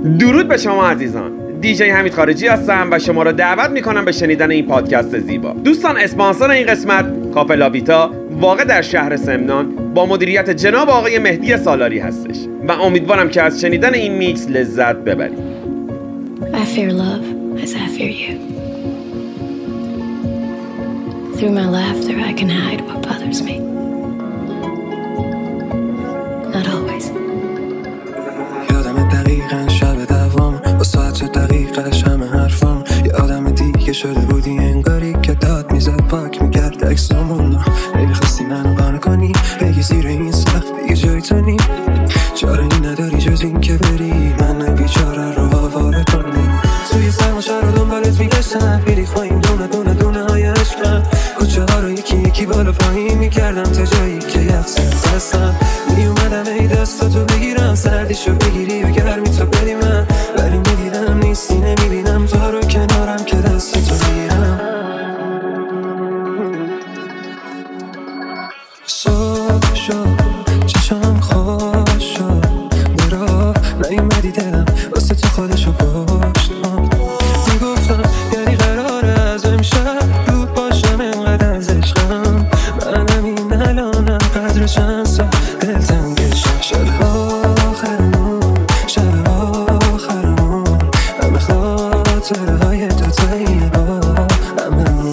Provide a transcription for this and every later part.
درود به شما عزیزان. دیجی حمید خارجی هستم و شما را دعوت میکنم به شنیدن این پادکست زیبا. دوستان، اسپانسر این قسمت کافه لاویتا واقع در شهر سمنان با مدیریت جناب آقای مهدی سالاری هستش و امیدوارم که از شنیدن این میکس لذت ببرید. I fear love as I fear you. Through my laughter I can hide what bothers me. Not always. یادم دقیقاً شب دوام با ساعت دقیقش همه حرفام. یه آدم دیگه شده بودی انگاری که داد میزد پاک میکرد اکسامون. نمیخواستی منو قانع کنی بگی زیر این سقف دیگه جای تو نیم. چاره نداری جز این که بری من بیچاره رو آواره کنی. توی سرماشا رو دنبالت میگشتم بیری خواهیم دونه های عشقم. کوچه ها رو یکی بالا پایین میکردم تا جایی که یخصد دستم میومدم ای دستاتو بگیرم سردیشو بگیری و گرمی تو بدی من. ولی میدیدم نیستی نمیبینم تو رو کنارم که دستتو بگیرم. صبح شد چشم خوش شد برا نیومدی دلم واسه تو خودشو پشت میگفتم یعنی قراره از امشب دور باشم انقدر از عشقم. منم این الانم قدرشم سا دلتنگشم. شب آخرمون همه خاطره های تو تاییه با هممون.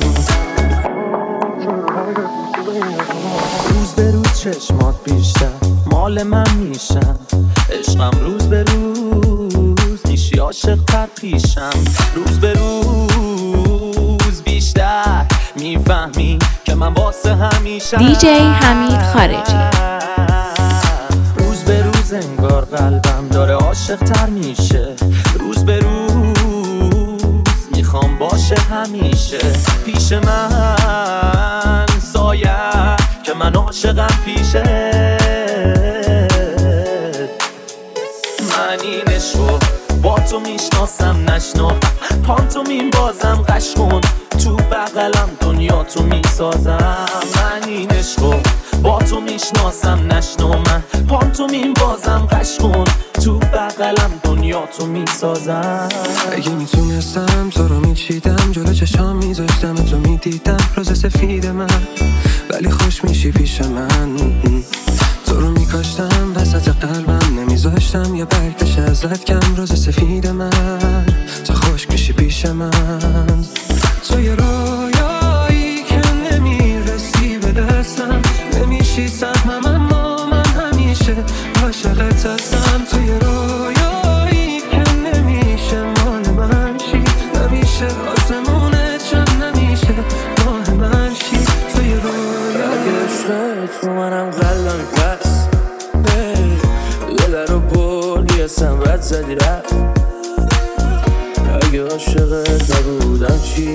روز به روز چشمات بیشتر مال من میشن. عشقم روز به روز نیشی عاشق تر پیشم. روز به روز بیشتر میفهمی که من واسه همیشه. دیجی حمید خارجی. روز به روز انگار قلبم داره عاشق تر میشه. روز به روز میخوام باشه همیشه پیش من سایه که من عاشقم پیشه. من این عشقو با تو میشناسم نشناهم. پانتومین بازم قش کن تو بغلم دنیا تو میسازم. من این عشقو با تو میشناسم نشناهم. پانتومین بازم قش کن تو بغلم دنیا تو میسازم. اگه میتونستم تو رو میچیدم جلو چشام میذاشتم تو میدیدم روز سفید من. ولی خوش میشی پیش من. تو رو میکاشتم وسط قلبم نمیذاشتم یه برگ بشه ازت کم. روز سفید من تو خوش میشی پیش من. تو یه رویایی که نمیرسی به دستم نمیشی سهمم اما من همیشه عاشقت هستم. تو یه رویایی که نمیشه مال من شی نمیشه آسمونه چون نمیشه ماه من شی. تو یه رویایی عشقت رو منم قلبم پس یه در رو بردی اصلا رد زدی رفت. اگه عاشقت نبودم چی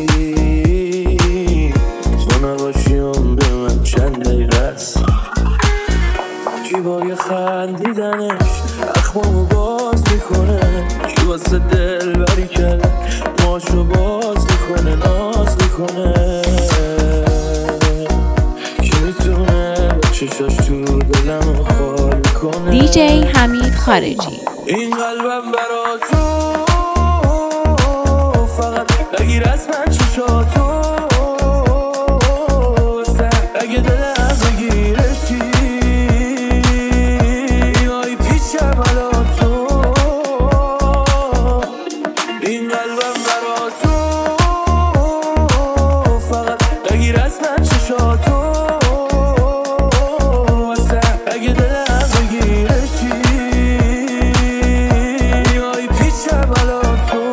تو نباشی عمر من چند دقیقه است. کی با یه خندیدنش اخمامو باز میکنه. کی واسه دل بری کرده ماشو باز میکنه ناز میکنه. کی میتونه با چشاش تو دلمو خال کنه. دیجی حمید خارجی. این قلبم برا تو فقط بگیر از من چشاتو. اگه دلم بگیرشی آی پیشم الان تو. این قلبم برا تو فقط بگیر از من چشاتو. اگه دلم بگیرشی آی پیشم الان تو.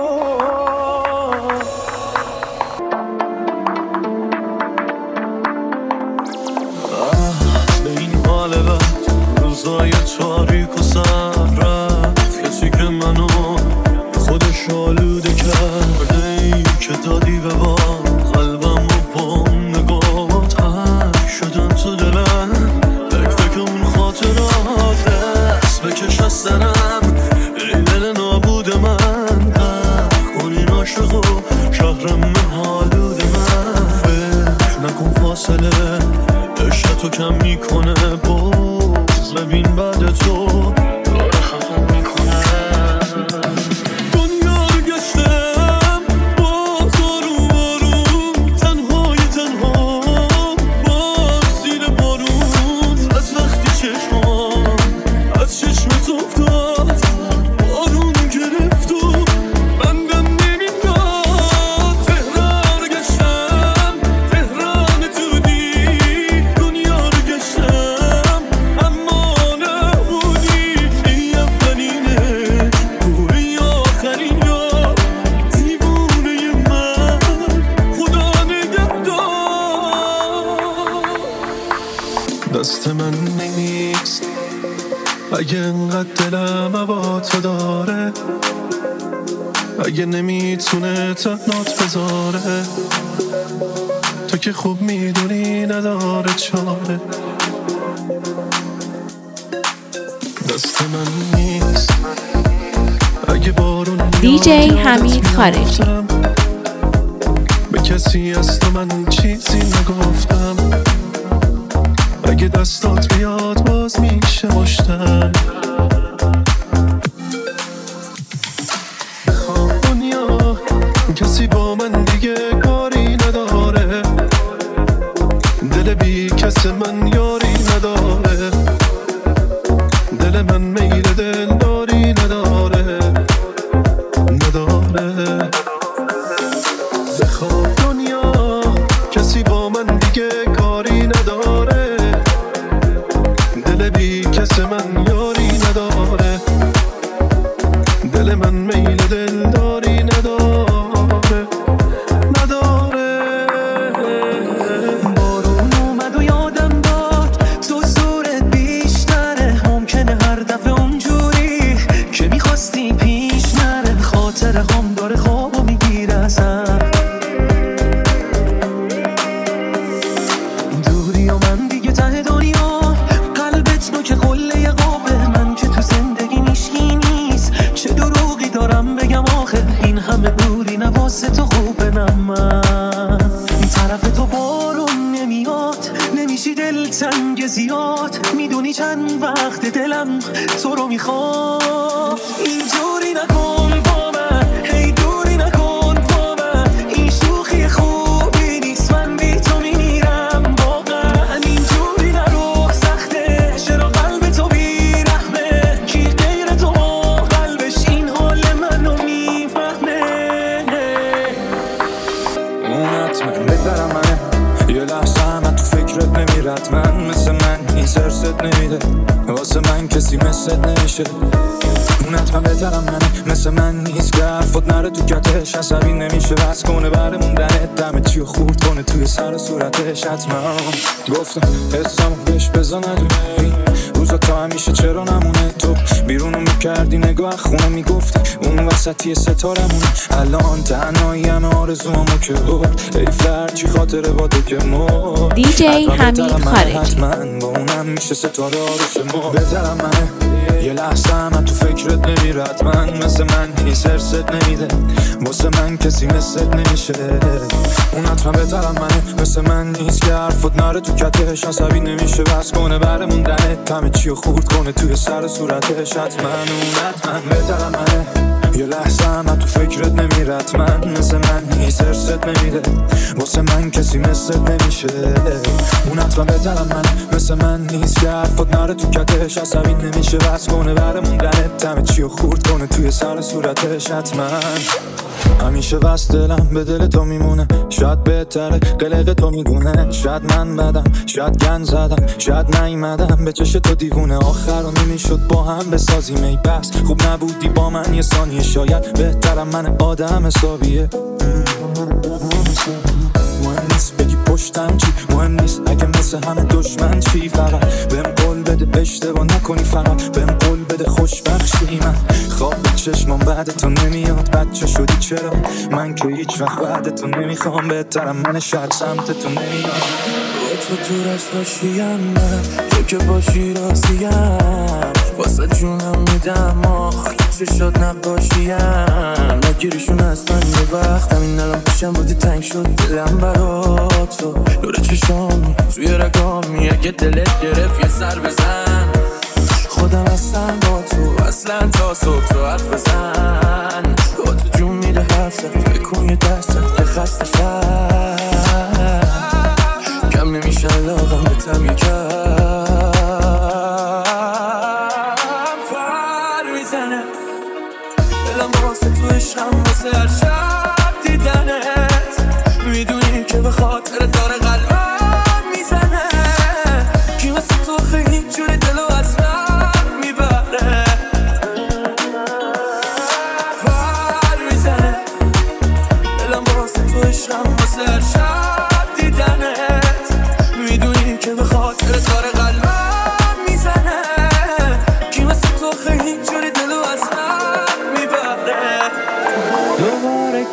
به این حال بد روزای تاریک و سر رفت کسی که منو خودش آلوده کرده. ای که دادی به با قلبم و با نگاه تک شدن تو دلم. فکر اون خاطرات دست بکش از سرم. ای دل نابود من پخ کن این عاشق و شهرم حالود من. فکر نکن فاصله عشق تو کم میکنه باز ببین بعد تو داره خفم میکنه. دلم هوا تو داره، اگه نمیتونه تنات بذاره، تو که خوب میدونی نداره چاره. دست من نیست اگه بارون دیجی حمید خارجی. به کسی از تو من چیزی نگفتم، اگه دستات بیاد باز میشه مشتن. دنیا کسی با من دیگه کاری نداره، دل بی کس من یاری نداره، دل من میل دلداری نداره. بخواب دنیا کسی با من دیگه کاری نداره، دل بی کس من یاری نداره، دل من میل دلداری نداره. بارون اومد و یادم داد تو زورت بیشتره، ممکنه هر دفعه اونجوری که میخواستی پیش نره. خاطر هم داره خوابو میگیره ازم، دوری و من دیگه ته دنیا، قلبت نو که قله قابه. من که تو زندگی میشکی نیست، چه دروغی دارم بگم آخه. این همه دوری نواسه تو خوبه نه من طرف تو بارون نمیاد، نمیشی دل تنگ زیاد. میدونی چند وقت دلم تو رو میخواد. اینجوری نکن با من، هی دوری نکن با من، این شوخی خوبی نیست، من بی تو میمیرم واقعا. اینجوری نرو سخته، چرا قلب تو بیرحمه، کی غیر تو با قلبش این حال منو میفهمه. اون حتما بهترم منه، یه لحظه هم تو فکرت نمیرد. من مثل من این سرست نمیده، واسه من کسی مثلت نمیشه. اون حتما بهترم منه، مثل من نیست که حرفات نره تو کتش. عصبی نمیشه بس کنه بره موندنت، دمه چی و خورد کنه توی سر صورتش. حتما گفتم حسامو بهش بزا ندونه، این روزا تا همیشه چرا نمونه. تو بیرونو میکردی نگاه خونه میگفتی اون وسطی ستارمونه. الان تنهایی همه آرزوامو که برد، ای فرچی خاطره با تو که مرد. دیجی حمید خارجی. حتما با اونم میشه ستاره آروش ما. بهترم منه، یه لحظه هم تو فکرت نمیرد. من مثل من هیچ سرست نمیده، واسه من کسی مثلت نمیشه. اون حتما بهترم منه، مثل من نیست که حرفات نره تو کتش. عصبی نمیشه بس کنه بره موندنت، همه چی رو خورد کنه توی سر صورتش. حتما اون حتما بهترم منه، یه لحظه هم تو فکرت نمیرد. من مثل من هیچ سرست نمیده، واسه من کسی مثلت نمیشه. اون حتما بهترم منه، مثل من نیست که حرفات نره تو کتش. عصبی نمیشه بس کنه بره موندنت، همه چی رو خورد کنه توی سر صورتش. حتما همیشه بس دلم به دل تو میمونه، شاید بهتره قلق تو میدونه. شاید من بدم، شاید گن زدم، شاید نیومدم به چش تو دیوونه. آخر رو نمیشد با هم بسازیم ای بس، خوب نبودی با من یه ثانیه. شاید بهترم من آدم حسابیه. مهم نیست بگی پشتم چی، مهم نیست اگه مثل همه دشمن چی. فقط بهم قول بده اشتباه نکنی، فقط بهم قول بده خوشبخشی. من خواب چشمم بعد تو نمیاد، بچه شدی چرا من که هیچ وقت بعد تو نمیخوام. بهترم من شاید سمت تو نمیاد. تو دور از باشیم، من تو که باشی راضیم، واسه جونم میدم آخ چشات نباشیم. نگیریشون از من یه وقت، همین الان پیشم بودی تنگ شد دلم برا تو. نور چشام توی رگامی، اگه دلت گرفت یه سر بزن. خودم هستم با تو اصلا تا صبح تو حرف بزن. با تو جون میده حرفت، بکن یه دستت که خسته شد. کم نمیشه لاغم به تم یکم فر میزنه. دلم واسه تو عشقم، واسه هر شب دیدنت. میدونی که به خاطر داره قلبم میزنه. کی واسه تو خیلی جوری دلو از من میبره. فر میزنه. دلم واسه تو عشقم، واسه هر شب دیدنت. میدونی که به خاطر داره قلبم میزنه. کی واسه تو خیلی جوری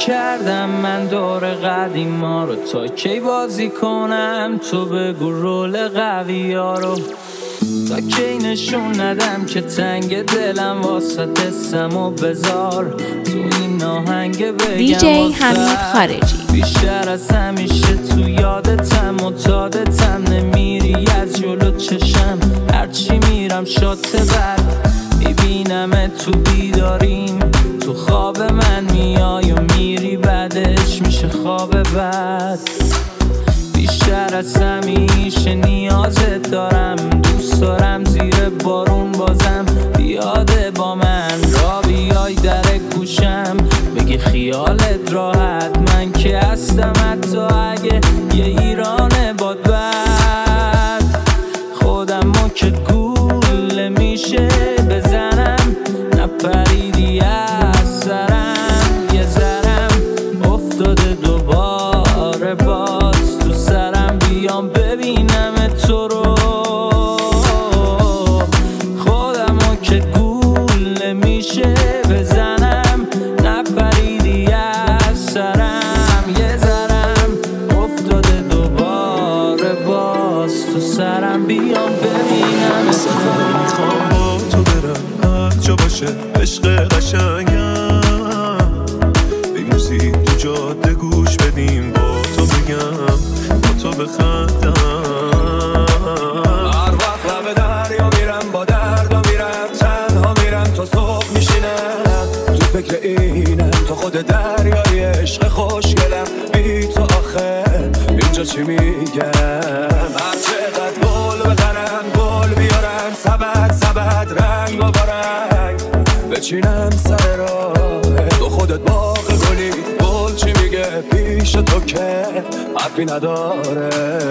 کردم من دور قدیما رو، تا کی بازی کنم تو بگو رول قوی ها رو، تا کی نشون ندم که تنگ دلم واسه دستم و بذار تو این آهنگ بگم دیجی حمید خارجی. بیشتر از همیشه تو یادتم و تادتم، نمیری از جلو چشم هرچی میرم شات برد، میبینم تو بیداریم تو خواب من میای و میری بعدش میشه خواب بد، بیشتر از همیشه نیازت دارم، دوست دارم زیر بارون بازم بیاده با من را بیای در گوشم بگی خیالت راحت، من که هستم حتی اگه یه ایران باد بد، خودمو که گول میشه بزنم نپریدی از سرم، یه ذرم افتاده دوباره باز تو سرم، بیام ببینم تو رو، خودمو که گول میشه بزنم نپریدی از سرم، یه ذرم افتاده دوباره باز تو سرم، بیام ببینم سفر میخوام با تو برم هر جا باشه عشق قشنگم، بی موزیک تو جاده گوش بدیم با تو بگم با تو بخندم، هر وقت لب دریا میرم با دردا میرم تنها میرم تا صبح میشینم تو فکر اینم تو خود دریای عشق خوشگلم، بی تو آخه اینجا چی میگم، هر چقدر گل بخرم گل بیارم سبد رنگ و بارنگ بچینم سر راه تو خودت باغ گلی، گل چی میگه پیش تو که حرفی نداره،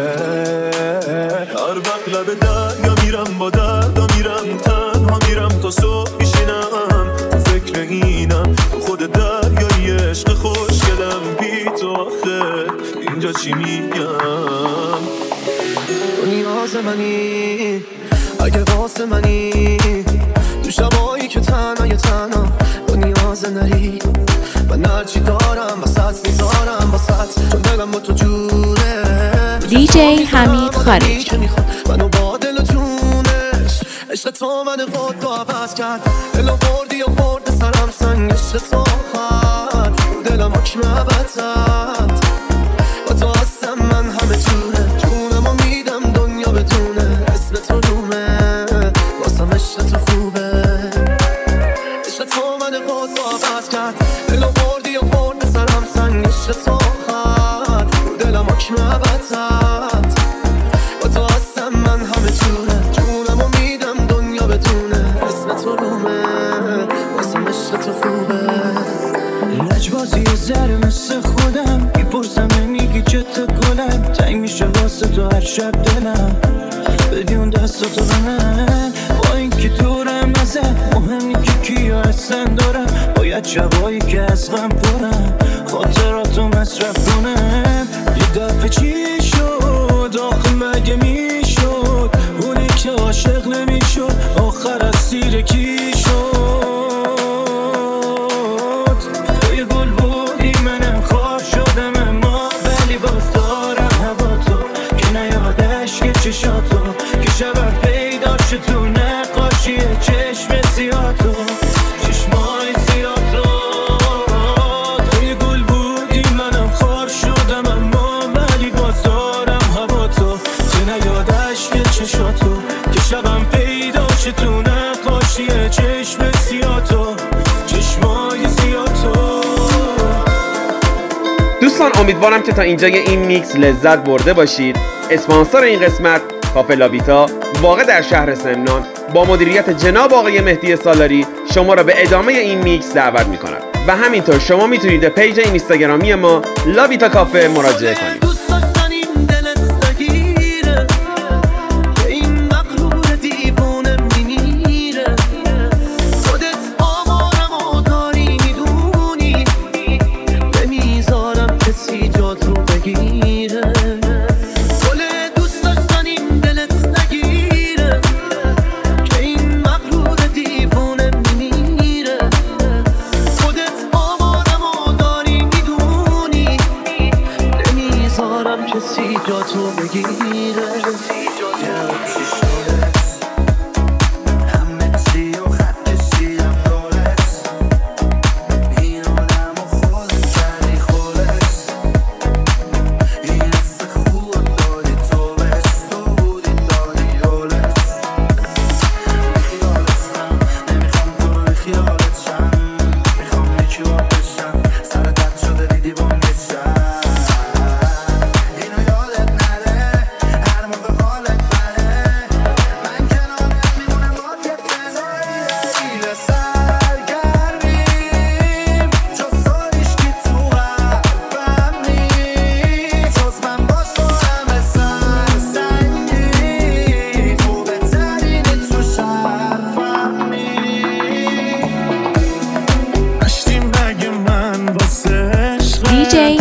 هر وقت لب دریا میرم با دردا میرم تنها میرم تا صبح میشینم تو فکر اینم تو خود دریای عشق خوشگلم، بی تو آخه اینجا چی میگم، تو نیاز منی اگه واسه منی تو شبایی که تنها تو نیاز نری، من هرچی دارم وسط میذارم وسط، چون دلم با تو جوره، دیجی حمید خارجی. منو با دل و جونش عشق تو من قد تو عوض کرد، دلو بردی و خورد سرم سنگ عشق تو خواهد دلم حکم عبدت، با تو هستم من همه جوره، جونمو میدم دنیا بدونه اسم تو رومه، واسم عشق تو خوبه، عشق تو من قد تو عوض کرد، دلو بردی و خورد سرم سنگ عشق تو خواهد دلم حکم عبدت، با تو هستم من همه جوره، جونمو میدم دنیا بدونه اسم تو رومه، واسم عشق تو خوبه، لجبازی زر مثل خودم میپرسم نمیگی چه تا گلم، تنگ میشه واسه تو هر شب دلم، بدی اون دستاتو به من با این که دورم ازه، مهم نی که کیا هستن دارم، باید شبایی که از غم پرم خاطراتو مصرف کنم، یه دفعه چی شد آخه مگه میشد اونی که عاشق نمیشد آخر از سیر کی شد، توی گل بودی منم خواب شدم اما ولی باز دارم هوا تو که نیادش که چشاتو که شبم پیدا شد تو نقاشی چشم سیاتو چشمای سیاتو، توی گل بودی منم خواب شدم اما ولی باز دارم هوا تو که نیادش که چشاتو که شبم پیدا شد تو نقاشی چشم سیاتو چشمای سیاتو. دوستان امیدوارم که تا اینجای این میکس لذت برده باشید. اسپانسر این قسمت کافه لابیتا واقع در شهر سمنان با مدیریت جناب آقای مهدی سالاری شما را به ادامه این میکس دعوت می‌کند و همینطور شما میتونید به پیج اینستاگرامی ما لابیتا کافه مراجعه کنید.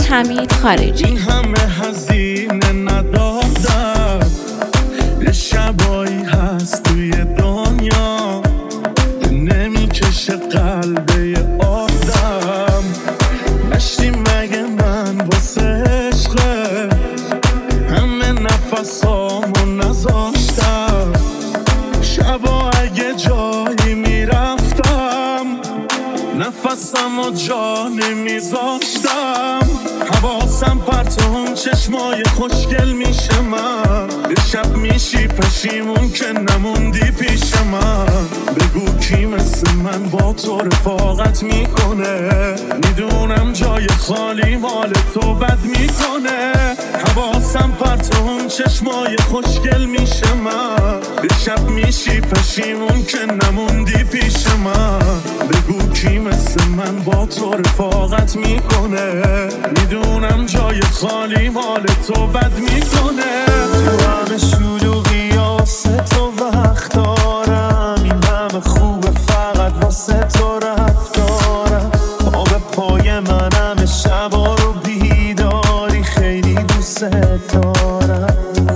حمید خارجی. این همه هزینه ندادم، یه شبایی هست توی دنیا نمیکشه قلبه آدم. نشتی مگه من واسه عشقه همه نفسامو نذاشتم. شبا اگه جایی میرفتم نفسمو جا نمیذاشتم. حواسم پرت اون چشمای خوشگل میشه من. یه شب میشی پشیمون که نموندی پیش من. بگو کی مثل من با تو رفاقت میکنه. میدونم جای خالی مال تو بد میکنه. حواسم پرت اون چشمای خوشگل میشه من. یه شب میشی پشیمون که نموندی پیش من. بگو کی مثل من با تو رفاقت میکنه. میدونم جای خالی مال تو بد میکنه. تو همه شلوغی واسه تو وقت دارم. این همه خوبه فقط واسه تو رفتارم. پا به پای من همه شبا رو بیداری. خیلی دوست دارم.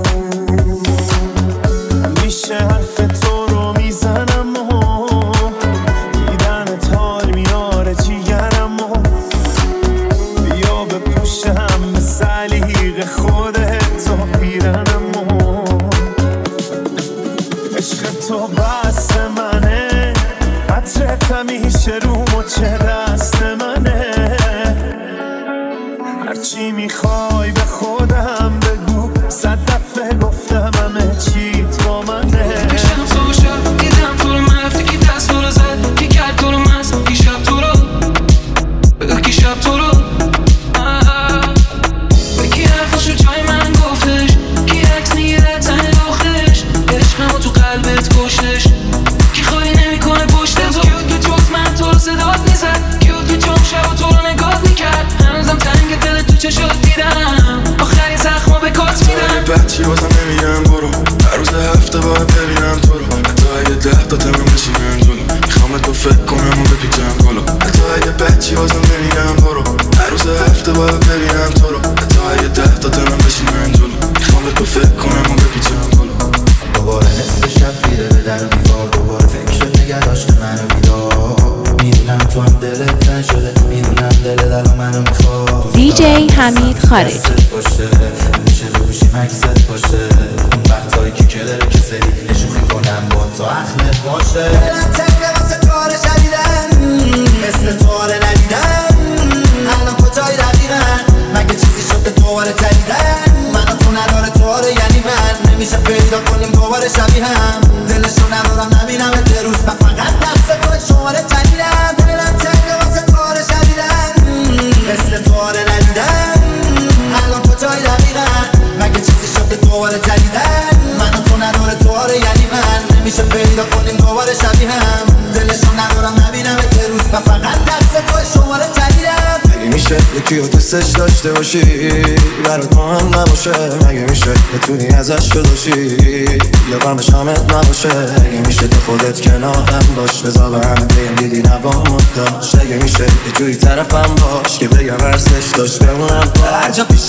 میشه حرف تو رو میزنم و دیدنت حال میاره جیگرم و بیا بپوشم به سلیق خودت تا پیرنم و عشق تو بس منه. عطرت همیشه رو مچه دست منه. هرچی میخوای به خودم بگو. 100 دفعه گفتم همه چیت با منه. کشم تو شب دیدم تو رو مرفتی که دست تو رو زد. کی کرد تو رو مست کی شب تو رو بگاه کی شب تو رو کی حرفاشو جای من گفتش. کی عکس میگیره تن داختش. عشقمو تو قلبت کشتش. کی خواهی نمیکنه پشت تو. کیو تو جز من تو رو صدات میزد. کیو تو جام شب تو رو نگاه میکرد. هنوزم تنگ دل تو چشات دیدم. آخری زخمو به کات میدم. بچی بازم نمیگم برو. هر روز هفته باید ببینم تو رو. حتی اگه 10 تا تمام بشینم جلو. میخوام تو فکر کنم و بپیچم گلو. حتی اگه بچی بازم نمیگم برو. هر روز هفته باید ببینم تو رو. حتی اگه 10 تا تمام بشینم جلو. میخوام تو فکر کنم و بپیچم گلو. دوباره نصف شب خیره به در دیوار. دوباره فکر نگه داشته منو بیدار. میدونم تو هم دلت تن شده. میدونم دلت الان منو میخواد. دیجی حمید خارجی. باشه میشه رو بشیم عکست باشه. اون وقتایی که کلره که سری نشوخی کنم با تو اخمت باشه. دلم تنگه واسه تاره شدیدن. مثل تاره ندیدن. الان کجایی دقیقا. مگه چیزی شده دوباره جدیدن. من تو نداره تاره یعنی من. نمیشه پیدا کنیم دوباره شبیه هم. دلشو ندارم نبینم روز. من فقط نفس تو شماره جدیدن. دلم تنگه واسه تاره شدیدن. مثل تاره ندیدن. الان کجایی دقیقا. مگه چیزی شده دوباره جدیدن. من تو نداره تاره یعنی من. نمیشه پیدا کنیم دوباره شبیه هم. دلشو ندارم نبینم روز. من فقط دست تو شماره جدیدن. مگه میشه یکی رو دوستش داشته باشی برات مهم نباشه. مگه میشه بتونی ازش جداشی یا غمش همت نباشه. مگه میشه تو خودت کنارم باش. بذار به همه بگم دیدی نوامت داشت. مگه میشه یه جوری طرفم باش که بگم ورسش داشت بمونم. هر جا پیشت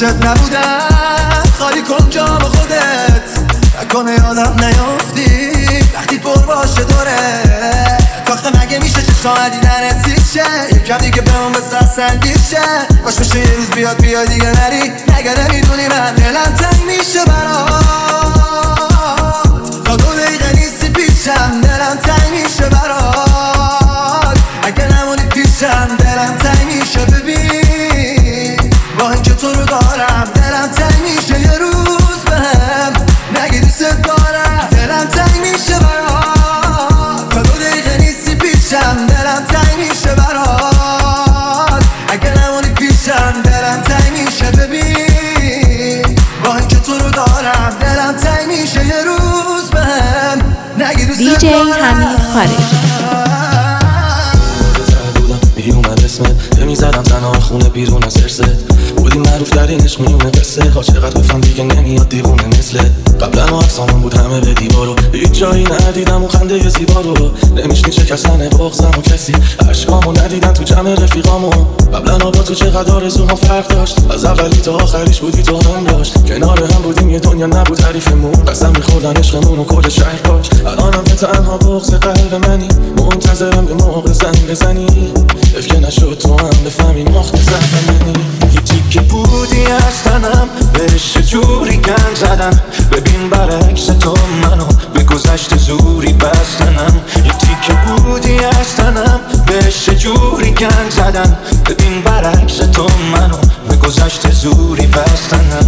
نبودم خالی کن جا با خودت. نکنه یادم نیافتی وقتی پر باشه دوره. کاخه مگه میشه چه شما دیدنت زیشه. یکم دیگه بهمون بسر سنگیر شه. باش میشه یه روز بیاد دیگه نری. نگه نمیدونی من دلم تنگ میشه برات. تا 2 دقیقه نیستی پیشم. دلم تنگ میشه برات. اگه نمونی پیشم دلم تنگ میشه. ببین با اینکه تو رو دارم دلم تنگ میشه. یه روز بهم نگی دوست دارم. دلم تنگ میشه برات. تا 2 دقیقه نیستی پیشم. دلم تنگ میشه برات. اگه نمونی پیشم دلم تنگ میشه. ببین با اینکه تو رو دارم دلم تنگ میشه. یه روز بهم نگی دوست دارم. دیجی حمید خارجی. میومد اسمت نمیزدم تنها خونه بیرون از ارست. بودی معروف در ترین عشق میونه قصه ها، چقدر بفهم دیگه نمیاد دیوونه مثل قبلا افسانون بود همه به دیوارو، هیچ جایی ندیدم اون خنده زیبا رو، نمیشنی شکستن بغضم و کسی عشقامو ندیدن تو جمع رفیقامو. قبلا با تو چقدر آرزوها فرق داشت، از اولی تا آخریش بودی تو هم داشت، کنار هم بودیم یه دنیا نبود حریفمون، قسم میخوردن عشقمون و کل شهر باش. الانم که تنها بغض قلب منی، منتظرم یه موقع زنگ بزنی، افکه نشد تو هم بفهمی نقطه ضعف منی. هیچی که بودی از تنم بهش جوری گنج زدن، ببین برعکس تو منو به گذشت زوری بستنم. هیچی که بودی از تنم بهش جوری گنج زدن، ببین برعکس تو منو به گذشت زوری بستنم.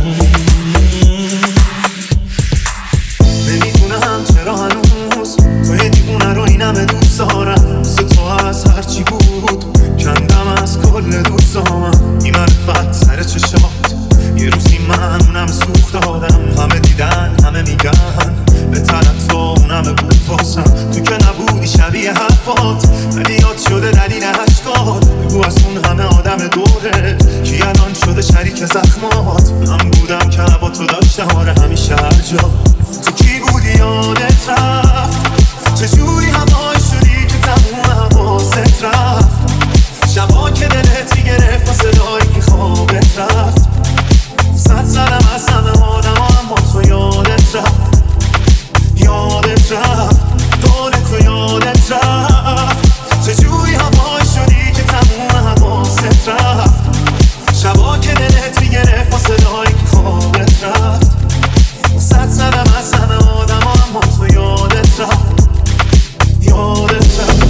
نمیدونم چرا هنوز توی دیوونه رو این همه دوست دارم، مثل تو از هرچی بود کندم از کل دوستامم. این معرفت سر چشات یه روزی من اونم سوخت دادم، همه دیدن همه میگن به طرف تو اونم بود واسم، تو که نبودی شبیه حرفات ولی یاد شده دلیل عشقات. بگو از اون همه آدم دورت کی الان شده شریک زخمات، من بودم که هوا تو داشتم آره همیشه هر جا. تو کی بودی یادت رفت، چجوری همایی شدی که تموم حواست رفت، شبا که دلت گرفت و صدایی که خوابت رفت، صد زدم از همه آدم اما تو یادت رفت، یادت رفت دونه تو یادت رفت، چجوری همایی شدی که تموم حواست رفت، شبا که دلت گرفت و صدایی که خوابت رفت، صد زدم از همه آدم اما تو یادت رفت، یادت رفت.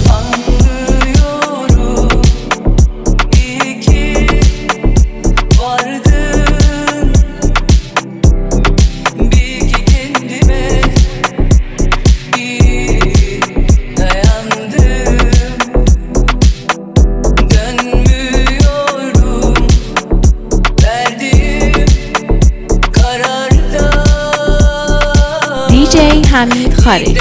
دیجی حمید خارجی.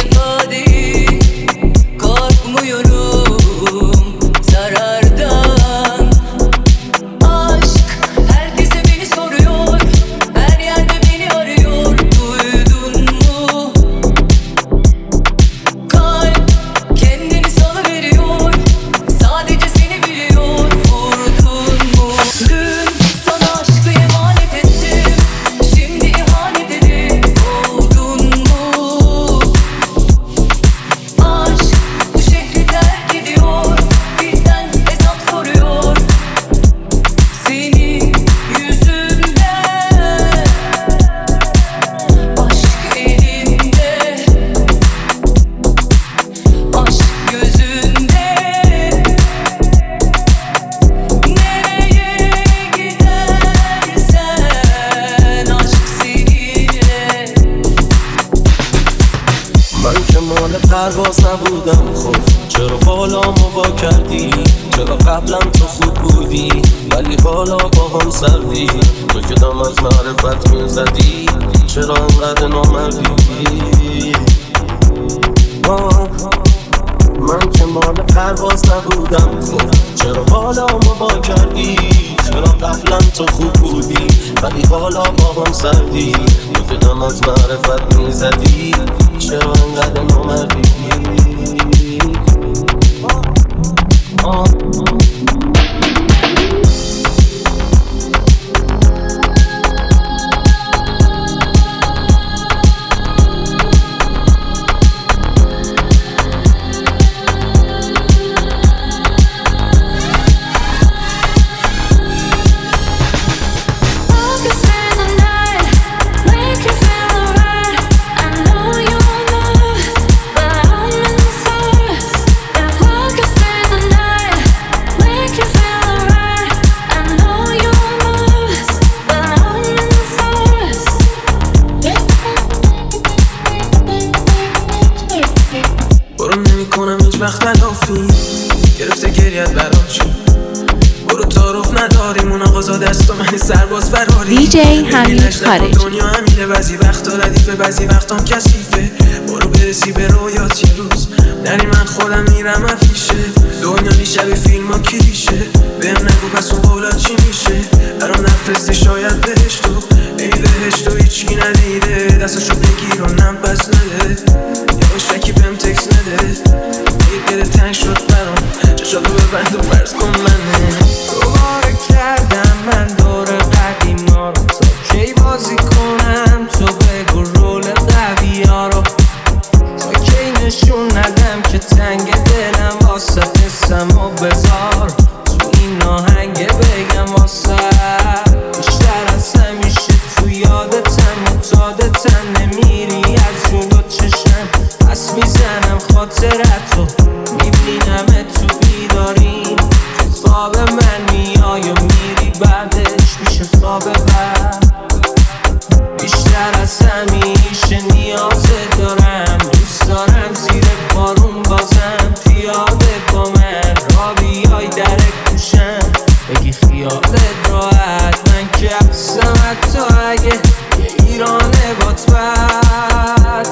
پرواز نبودم، خب چرا بالا موا کردی، چرا قبلا تو خوب بودی ولی حالا با هم سردی، تو که دم از معرفت میزدی چرا انقدر نامردی. من که مال پرواز نبودم، خب چرا بالا موا کردی، چرا قبلا تو خوب بودی ولی حالا با هم سردی، تو که دم از معرفت میزدی چرا انقدر نامردی. وقت تلافی گرفته گریت برام چون برو تعارف نداریم اون آقازا دست و من سرباز فراری. دیجی حمید خارجی. دنیا همیله بعضی وقتا ردیفه بعضی وقتام کثیفه، برو برسی به رویات یه روز نری من خودم میرم افیشه، دنیا نیشه به فیلم ها کلیشه، بهم نگو پس اون بالا چی میشه برام نفرسته شاید شاید بهشتو ای بهشتو هیچکی ندیده دستشو بگیر و نم پس نده یواشکی بهم تکس نده ای دل تنگ شد برام چشاتو ببند و فرض کن منه دوباره کردم من دور قدیما رو تا کی بازی کنم تو بگو رول قوی ها رو تا کی نشون ندم که تنگ دلم واسه قسم و بذار تو این آهنگ بگم واسه بیشتر از همیشه تو یادتم معتادتم نمیری از جلو چشم پس میزنم خاطرتو میبینم تو بیداریم تو خواب من میای و میری بعدش میشه خواب بعد بیشتر از همیشه نیازت دارم دوست دارم زیر بارون بازم پیاده با من را بیای در گوشم بگی خیالت راحت من که حبسم حتی اگه یه ایرانه بات بد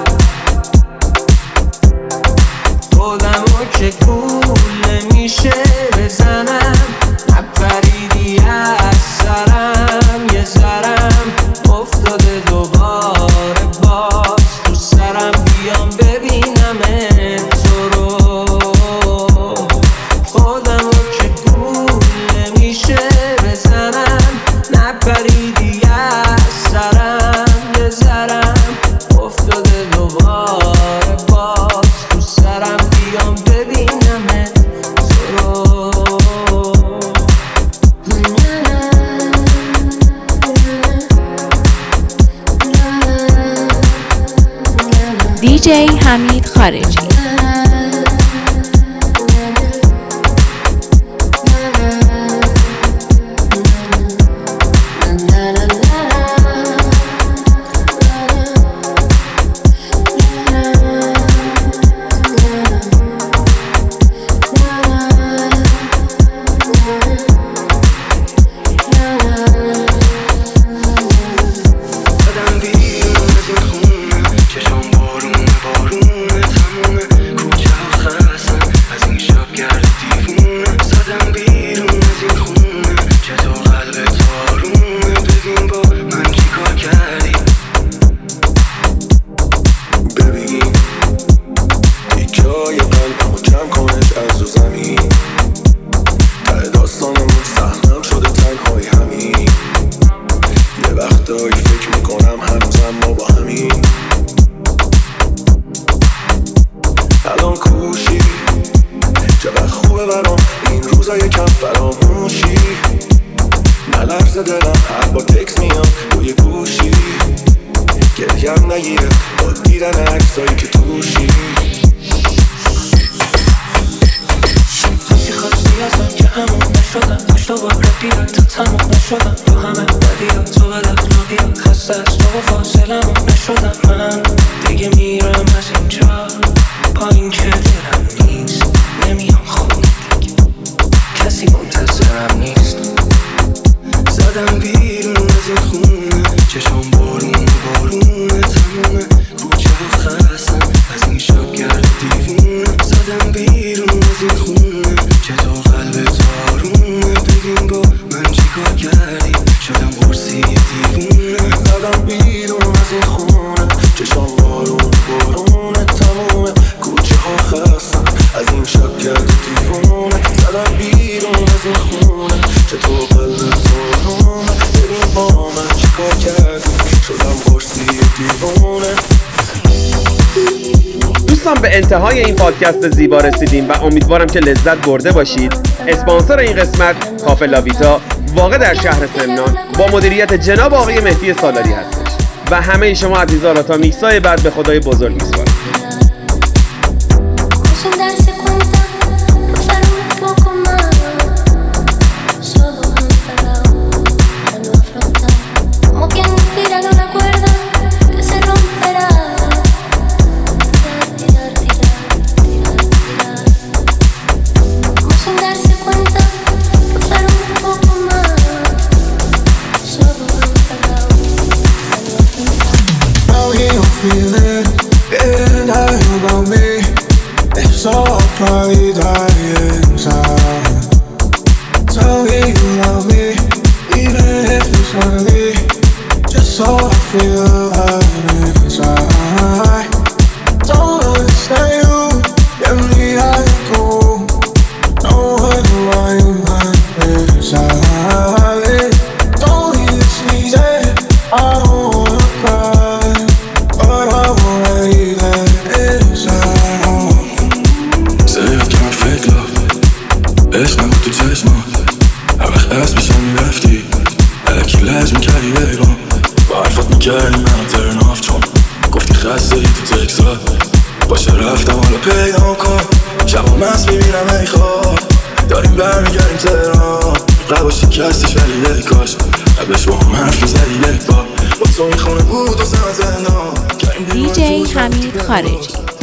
خودمو که گول نمیشه بزنم نپریدی از سرم یه ذرم افتاده دوباره باز تو سرم بیام ببینم تو رو خودمو که گول نمیشه بزنم نپریدی از سرم یه ذرم افتاده دوباره باز تو سرم بیام ببینم تو رو دیجی حمید خارجی. دوستان به انتهای این پادکست زیبا رسیدیم و امیدوارم که لذت برده باشید. اسپانسر این قسمت کافه لاویتا واقع در شهر سمنان با مدیریت جناب آقای مهدی سالاری هستش و همه شما عزیزان را تا میکسای بعد به خدای بزرگ میسپارم. Feel it, getting high about me. If so عشق نبود تو چشمات هر وقت دست میشه میرفتی الکی لج میکردی ایران با حرفات میکردی منو ترناف چون گفتی خسته ای تو تکسات باشه رفتم حالا پیدا کن شبا مست میبینم ای خواب داریم برمیگردیم تهران قبا شکستش ولی ای کاش قبلش با هم حرف میزدی یک بار با تو میخونه بود و زندان دیجی حمید خارجی.